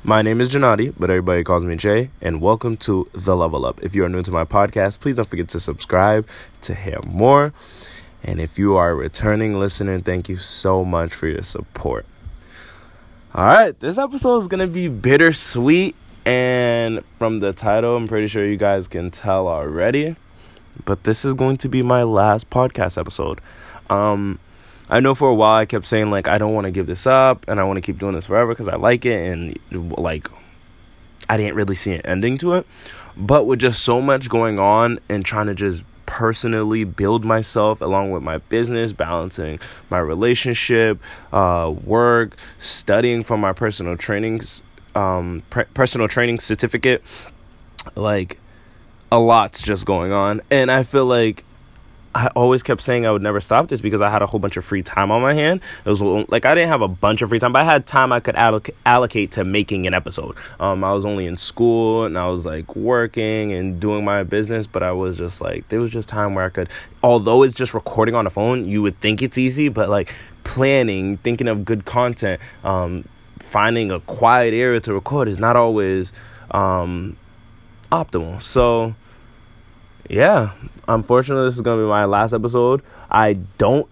My name is Janati, but everybody calls me Jay, and welcome to The Level Up. If you are new to my podcast, please don't forget to subscribe to hear more. And if you are a returning listener, thank you so much for your support. All right, this episode is going to be bittersweet, and from the title, I'm pretty sure you guys can tell already, but this is going to be my last podcast episode. I know for a while I kept saying, I don't want to give this up, and I want to keep doing this forever because I like it, and, I didn't really see an ending to it. But with just so much going on and trying to just personally build myself along with my business, balancing my relationship, work, studying for my personal training certificate, a lot's just going on. And I feel like I always kept saying I would never stop this because I had a whole bunch of free time on my hand. It was I didn't have a bunch of free time, but I had time I could allocate to making an episode. I was only in school and I was working and doing my business, but I was just there was just time where I could, although it's just recording on the phone, you would think it's easy, but planning, thinking of good content, finding a quiet area to record is not always optimal. So yeah, unfortunately, this is going to be my last episode. I don't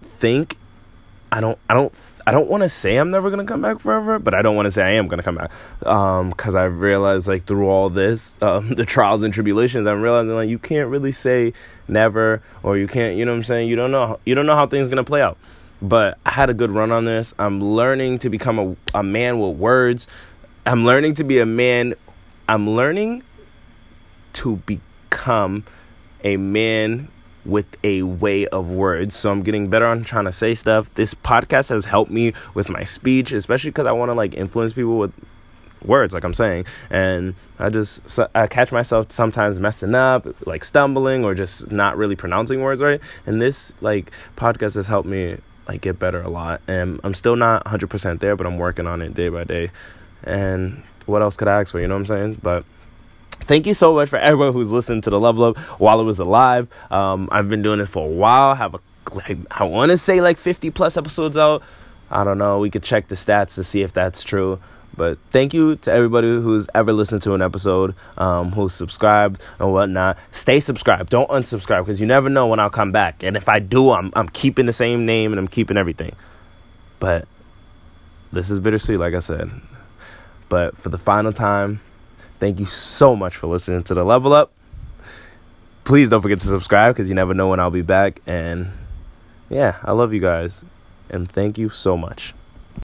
want to say I'm never going to come back forever, but I don't want to say I am going to come back. Because I've realized, through all this, the trials and tribulations, I'm realizing, you can't really say never, or you can't, you know what I'm saying? You don't know how things are going to play out. But I had a good run on this. I'm learning to become a man with words. I'm learning to be a man. I'm learning to become a man with a way of words. So I'm getting better on trying to say stuff. This podcast has helped me with my speech, especially because I want to influence people with words, I'm saying. And I catch myself sometimes messing up, stumbling, or just not really pronouncing words right. And this podcast has helped me get better a lot. And I'm still not 100% there, but I'm working on it day by day. And what else could I ask for? You know what I'm saying? But thank you so much for everyone who's listened to The Level Up while it was alive. I've been doing it for a while. I want to say 50 plus episodes out. I don't know. We could check the stats to see if that's true. But thank you to everybody who's ever listened to an episode, who's subscribed and whatnot. Stay subscribed. Don't unsubscribe, because you never know when I'll come back. And if I do, I'm keeping the same name and I'm keeping everything. But this is bittersweet, like I said. But for the final time, thank you so much for listening to The Level Up. Please don't forget to subscribe, because you never know when I'll be back. And yeah, I love you guys. And thank you so much.